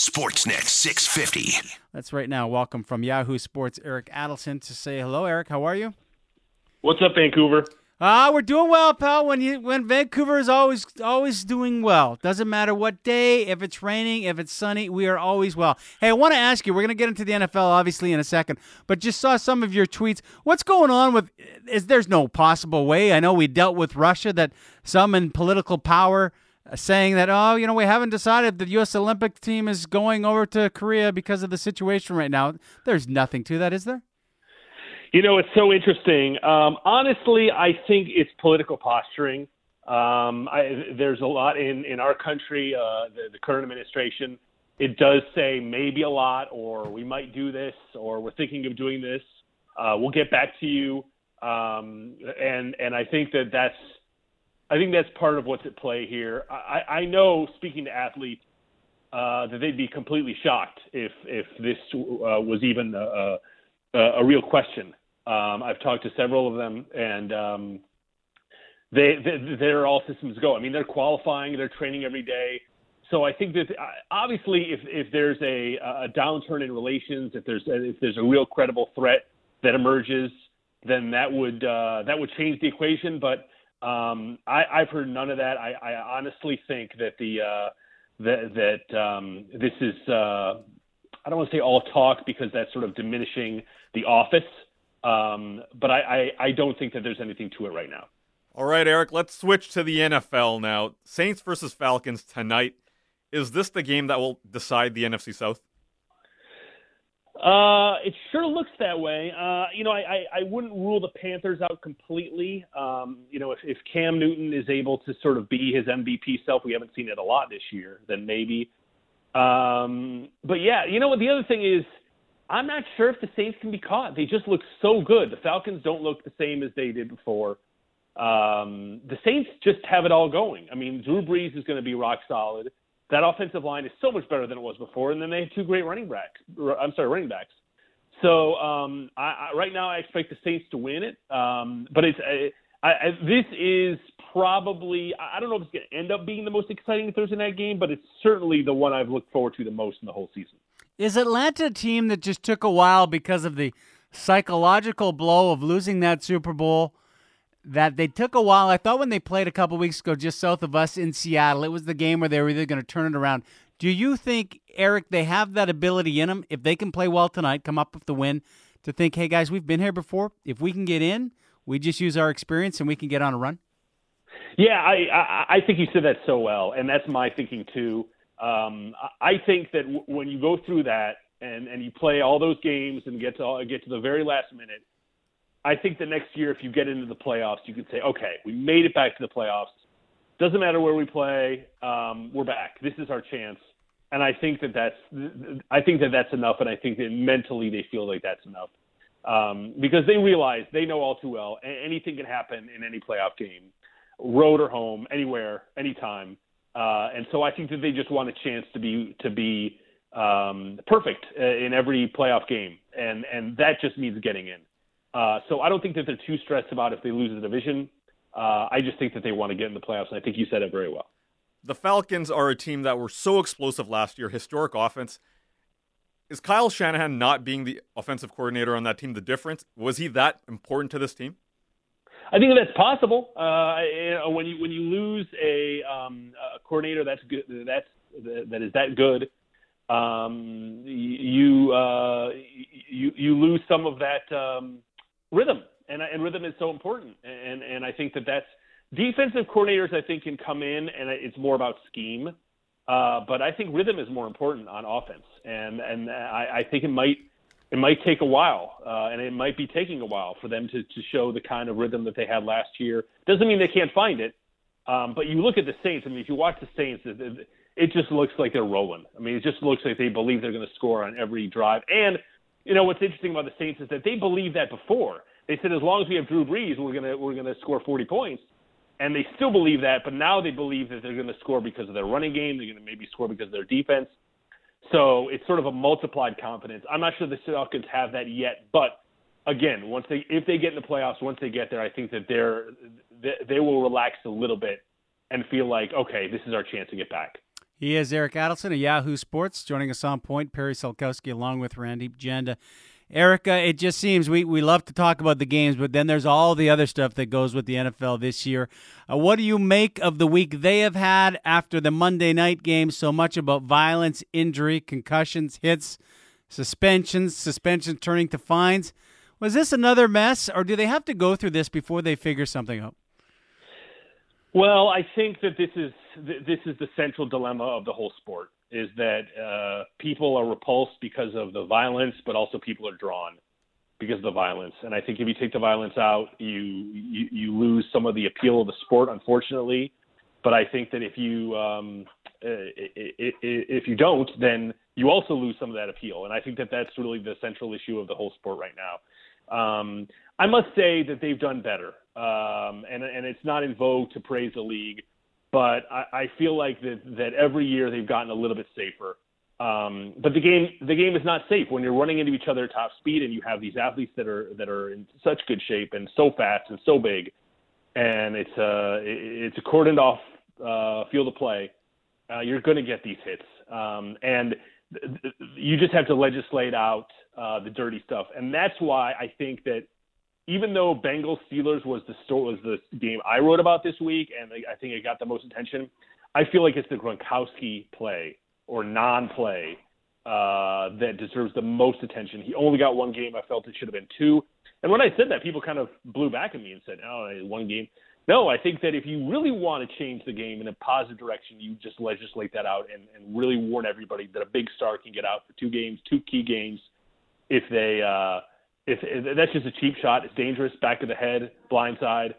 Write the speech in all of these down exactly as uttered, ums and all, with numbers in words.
Sportsnet six fifty. Let's right now welcome from Yahoo Sports Eric Adelson to say hello. Eric, how are you? What's up, Vancouver? Ah, we're doing well, pal. When you when Vancouver is always always doing well. Doesn't matter what day, if it's raining, if it's sunny, we are always well. Hey, I want to ask you, we're going to get into the N F L obviously in a second, but just saw some of your tweets. What's going on with is there's no possible way. I know we dealt with Russia, that some in political power uh, saying that, oh, you know, we haven't decided if the U S Olympic team is going over to Korea because of the situation right now. There's nothing to that, is there? You know, it's so interesting. Um, honestly, I think it's political posturing. Um, I, there's a lot in, in our country, uh, the, the current administration. It does say maybe a lot, or we might do this, or we're thinking of doing this. Uh, we'll get back to you. Um, and and I think that that's I think that's part of what's at play here. I, I know, speaking to athletes, uh, that they'd be completely shocked if if this uh, was even a, a, a real question. Um, I've talked to several of them, and um, they, they they're all systems go. I mean, they're qualifying, they're training every day. So I think that obviously, if if there's a, a downturn in relations, if there's a, if there's a real credible threat that emerges, then that would uh, that would change the equation. But um, I, I've heard none of that. I, I honestly think that the uh, that that um, this is uh, I don't want to say all talk, because that's sort of diminishing the office. Um, but I, I, I don't think that there's anything to it right now. All right, Eric, let's switch to the N F L now. Saints versus Falcons tonight. Is this the game that will decide the N F C South? Uh, it sure looks that way. Uh, you know, I, I, I wouldn't rule the Panthers out completely. Um, you know, if, if Cam Newton is able to sort of be his M V P self, we haven't seen it a lot this year, then maybe. Um, but yeah, you know what? The other thing is, I'm not sure if the Saints can be caught. They just look so good. The Falcons don't look the same as they did before. Um, the Saints just have it all going. I mean, Drew Brees is going to be rock solid. That offensive line is so much better than it was before, and then they have two great running backs. I'm sorry, running backs. So um, I, I, right now, I expect the Saints to win it. Um, but it's I, I, this is probably I don't know if it's going to end up being the most exciting Thursday night game, but it's certainly the one I've looked forward to the most in the whole season. Is Atlanta a team that just took a while because of the psychological blow of losing that Super Bowl, that they took a while? I thought when they played a couple weeks ago just south of us in Seattle, it was the game where they were either going to turn it around. Do you think, Eric, they have that ability in them, if they can play well tonight, come up with the win, to think, hey, guys, we've been here before. If we can get in, we just use our experience and we can get on a run? Yeah, I, I, I think you said that so well, and that's my thinking too. Um, I think that w- when you go through that and, and you play all those games and get to all, get to the very last minute, I think the next year, if you get into the playoffs, you could say, okay, we made it back to the playoffs. Doesn't matter where we play, um, we're back. This is our chance. And I think that that's I think that that's enough, and I think that mentally they feel like that's enough um, because they realize, they know all too well, anything can happen in any playoff game, road or home, anywhere, anytime. Uh, and so I think that they just want a chance to be to be um, perfect in every playoff game, and and that just means getting in. Uh, so I don't think that they're too stressed about if they lose the division. Uh, I just think that they want to get in the playoffs, and I think you said it very well. The Falcons are a team that were so explosive last year, historic offense. Is Kyle Shanahan not being the offensive coordinator on that team the difference? Was he that important to this team? I think that's possible. Uh, you know, when you when you lose a, um, a coordinator that's good, that's that is that good, um, you uh, you you lose some of that um, rhythm, and and rhythm is so important. And and I think that that's defensive coordinators, I think, can come in and it's more about scheme, uh, but I think rhythm is more important on offense, and and I, I think it might. It might take a while, uh, and it might be taking a while for them to, to show the kind of rhythm that they had last year. Doesn't mean they can't find it, um, but you look at the Saints. I mean, if you watch the Saints, it, it just looks like they're rolling. I mean, it just looks like they believe they're going to score on every drive. And, you know, what's interesting about the Saints is that they believed that before. They said, as long as we have Drew Brees, we're going to we're going to score forty points. And they still believe that, but now they believe that they're going to score because of their running game. They're going to maybe score because of their defense. So it's sort of a multiplied confidence. I'm not sure the Falcons have that yet, but again, once they if they get in the playoffs, once they get there, I think that they're they, they will relax a little bit and feel like, okay, this is our chance to get back. He is Eric Adelson of Yahoo Sports, joining us on point. Perry Solkowski along with Randy Janda. Erica, it just seems we, we love to talk about the games, but then there's all the other stuff that goes with the N F L this year. Uh, what do you make of the week they have had after the Monday night game? So much about violence, injury, concussions, hits, suspensions, suspensions turning to fines. Was this another mess, or do they have to go through this before they figure something out? Well, I think that this is this is the central dilemma of the whole sport. Is that uh, people are repulsed because of the violence, but also people are drawn because of the violence. And I think if you take the violence out, you, you, you lose some of the appeal of the sport, unfortunately. But I think that if you um, if you don't, then you also lose some of that appeal. And I think that that's really the central issue of the whole sport right now. Um, I must say that they've done better, um, and and it's not in vogue to praise the league. But I, I feel like that, that every year they've gotten a little bit safer. Um, but the game the game is not safe when you're running into each other at top speed and you have these athletes that are that are in such good shape and so fast and so big, and it's a it's a cordoned off uh, field of play. Uh, you're going to get these hits, um, and th- th- you just have to legislate out uh, the dirty stuff. And that's why I think that. Even though Bengals Steelers was the story, was the game I wrote about this week, and I think it got the most attention, I feel like it's the Gronkowski play or non-play uh, that deserves the most attention. He only got one game. I felt it should have been two. And when I said that, people kind of blew back at me and said, "Oh, one game." No, I think that if you really want to change the game in a positive direction, you just legislate that out and, and really warn everybody that a big star can get out for two games, two key games, if they. Uh, If, if that's just a cheap shot, it's dangerous, back of the head, blindside.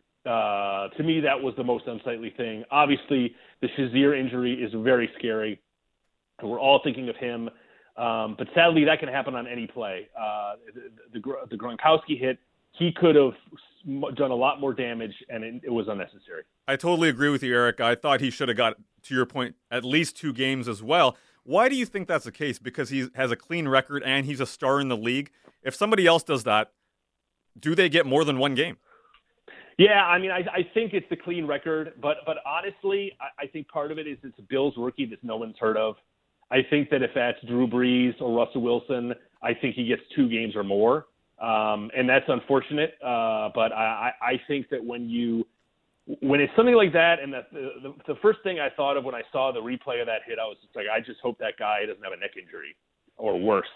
Uh, to me, that was the most unsightly thing. Obviously, the Shazier injury is very scary. We're all thinking of him. Um, but sadly, that can happen on any play. Uh, the, the, the Gronkowski hit, he could have done a lot more damage, and it, it was unnecessary. I totally agree with you, Eric. I thought he should have got, to your point, at least two games as well. Why do you think that's the case? Because he has a clean record and he's a star in the league. If somebody else does that, do they get more than one game? Yeah, I mean, I, I think it's the clean record, but but honestly, I, I think part of it is it's a Bills rookie that no one's heard of. I think that if that's Drew Brees or Russell Wilson, I think he gets two games or more, um, and that's unfortunate. Uh, but I, I think that when you when it's something like that, and the, the the first thing I thought of when I saw the replay of that hit, I was just like, I just hope that guy doesn't have a neck injury or worse.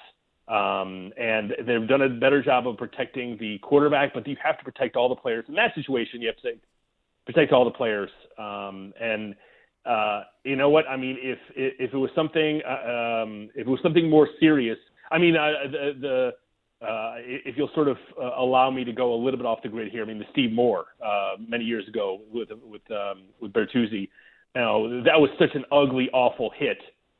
Um, and they've done a better job of protecting the quarterback, but you have to protect all the players. In that situation, you have to say, protect all the players. Um, and uh, you know what? I mean, if if it was something, uh, um, if it was something more serious, I mean, uh, the, the uh, if you'll sort of uh, allow me to go a little bit off the grid here, I mean, the Steve Moore uh, many years ago with with um, with Bertuzzi, you know, that was such an ugly, awful hit,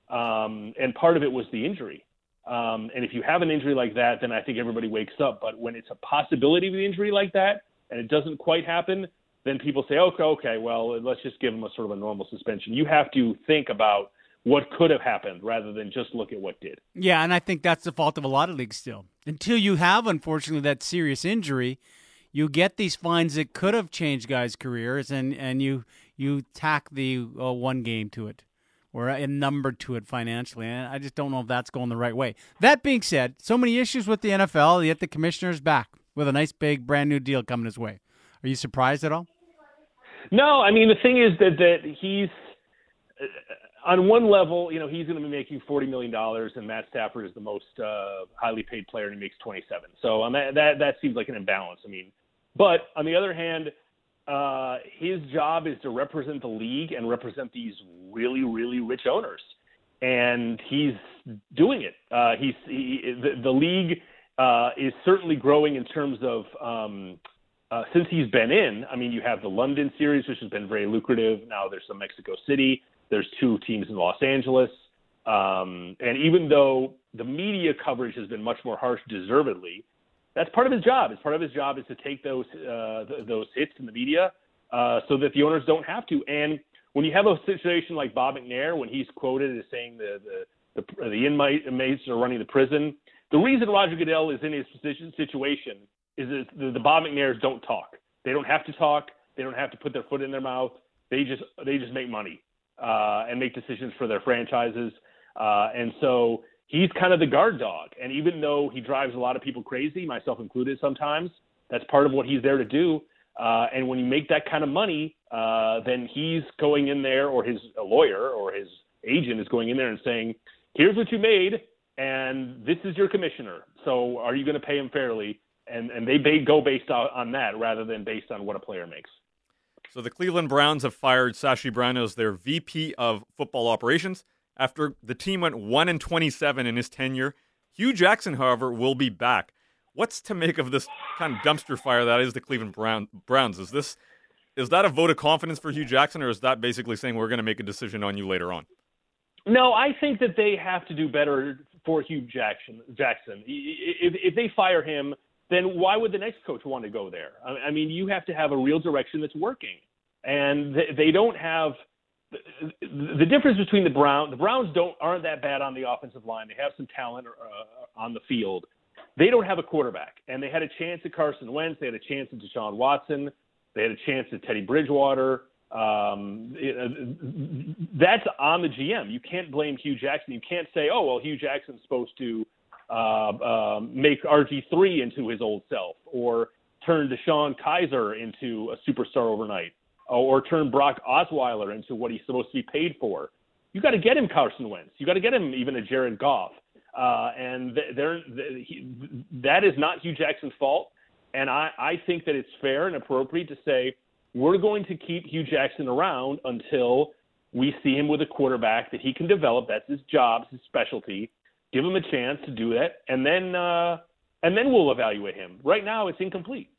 um, and part of it was the injury. Um, and if you have an injury like that, then I think everybody wakes up. But when it's a possibility of an injury like that and it doesn't quite happen, then people say, okay, okay, well, let's just give them a sort of a normal suspension. You have to think about what could have happened rather than just look at what did. Yeah, and I think that's the fault of a lot of leagues still. Until you have, unfortunately, that serious injury, you get these fines that could have changed guys' careers, and, and you you tack the uh, one game to it. Or a number to it financially, and I just don't know if that's going the right way. That being said, so many issues with the N F L, yet the commissioner's back with a nice big brand new deal coming his way. Are you surprised at all? No, I mean, the thing is that, that he's uh, on one level, you know, he's going to be making forty million dollars, and Matt Stafford is the most uh, highly paid player, and he makes twenty-seven. So um, that, that that seems like an imbalance. I mean, but on the other hand, Uh, his job is to represent the league and represent these really, really rich owners, and he's doing it. Uh, he's he, the, the league uh, is certainly growing in terms of um, uh, since he's been in. I mean, you have the London series, which has been very lucrative. Now there's some Mexico City. There's two teams in Los Angeles, um, and even though the media coverage has been much more harsh, deservedly. That's part of his job. It's part of his job is to take those uh, th- those hits in the media uh, so that the owners don't have to. And when you have a situation like Bob McNair, when he's quoted as saying the the the, the inmates are running the prison, the reason Roger Goodell is in his position, situation is that the, the Bob McNairs don't talk. They don't have to talk. They don't have to put their foot in their mouth. They just they just make money. uh, and make decisions for their franchises. Uh, and so he's kind of the guard dog. And even though he drives a lot of people crazy, myself included sometimes, that's part of what he's there to do. Uh, and when you make that kind of money, uh, then he's going in there, or his lawyer or his agent is going in there and saying, here's what you made, and this is your commissioner. So are you going to pay him fairly? And and they go based on, on that rather than based on what a player makes. So the Cleveland Browns have fired Sashi Brown as their V P of football operations after the team went one and twenty-seven in his tenure. Hugh Jackson, however, will be back. What's to make of this kind of dumpster fire that is the Cleveland Brown, Browns? Is this is that a vote of confidence for Hugh Jackson, or is that basically saying we're going to make a decision on you later on? No, I think that they have to do better for Hugh Jackson. Jackson, if, if they fire him, then why would the next coach want to go there? I mean, you have to have a real direction that's working, and they don't have the difference between the Browns. The Browns don't aren't that bad on the offensive line. They have some talent uh, on the field. They don't have a quarterback, and they had a chance at Carson Wentz. They had a chance at Deshaun Watson. They had a chance at Teddy Bridgewater. Um, it, that's on the G M. You can't blame Hugh Jackson. You can't say, oh, well, Hugh Jackson's supposed to uh, uh, make R G three into his old self, or turn Deshaun Kaiser into a superstar overnight, or turn Brock Osweiler into what he's supposed to be paid for. You got to get him Carson Wentz. You got to get him even a Jared Goff. Uh, and they're, they're, he, that is not Hugh Jackson's fault. And I, I think that it's fair and appropriate to say we're going to keep Hugh Jackson around until we see him with a quarterback that he can develop. That's his job, his specialty. Give him a chance to do that, and then uh, and then we'll evaluate him. Right now, it's incomplete.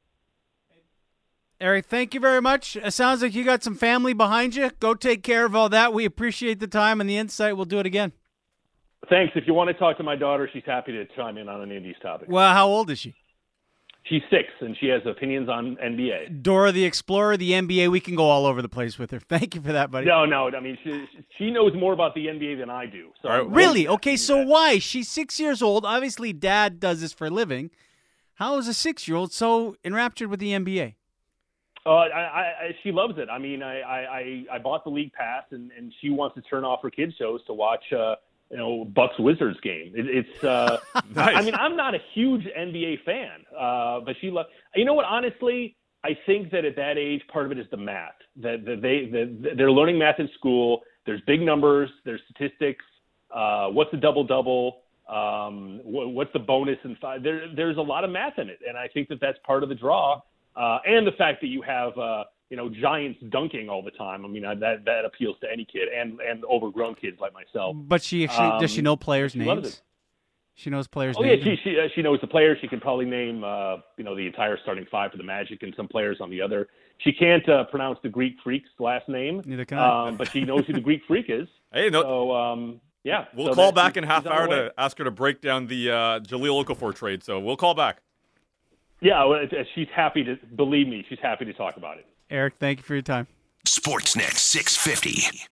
Eric, thank you very much. It sounds like you got some family behind you. Go take care of all that. We appreciate the time and the insight. We'll do it again. Thanks. If you want to talk to my daughter, she's happy to chime in on any of these topics. Well, how old is she? She's six, and she has opinions on N B A. Dora the Explorer, the N B A, we can go all over the place with her. Thank you for that, buddy. No, no. I mean, she she knows more about the N B A than I do. So right. Really? Okay, so why? She's six years old. Obviously, Dad does this for a living. How is a six-year-old so enraptured with the N B A? Uh, I, I, she loves it. I mean, I, I, I bought the league pass, and, and she wants to turn off her kids' shows to watch uh, you know, Bucks Wizards game. It, it's, uh, nice. I mean, I'm not a huge N B A fan, uh, but she loves. You know what? Honestly, I think that at that age, part of it is the math. That, that they that they're learning math in school. There's big numbers. There's statistics. Uh, what's the double double? Um, what, what's the bonus and five? There, there's a lot of math in it, and I think that that's part of the draw. Uh, and the fact that you have, uh, you know, giants dunking all the time. I mean, uh, that that appeals to any kid, and, and overgrown kids like myself. But she, she Um, does she know players' she loves names? it. She knows players' Oh names. yeah, she she, uh, she knows the players. She can probably name, uh, you know, the entire starting five for the Magic and some players on the other. She can't uh, pronounce the Greek Freak's last name. Neither can I. Um, but she knows who the Greek Freak is. Hey, no, So um, yeah, we'll so call that- back in she's half on her hour way. to ask her to break down the uh, Jahlil Okafor trade. So we'll call back. Yeah, well, it- she's happy to believe me. She's happy to talk about it. Eric, thank you for your time. Sportsnet six fifty.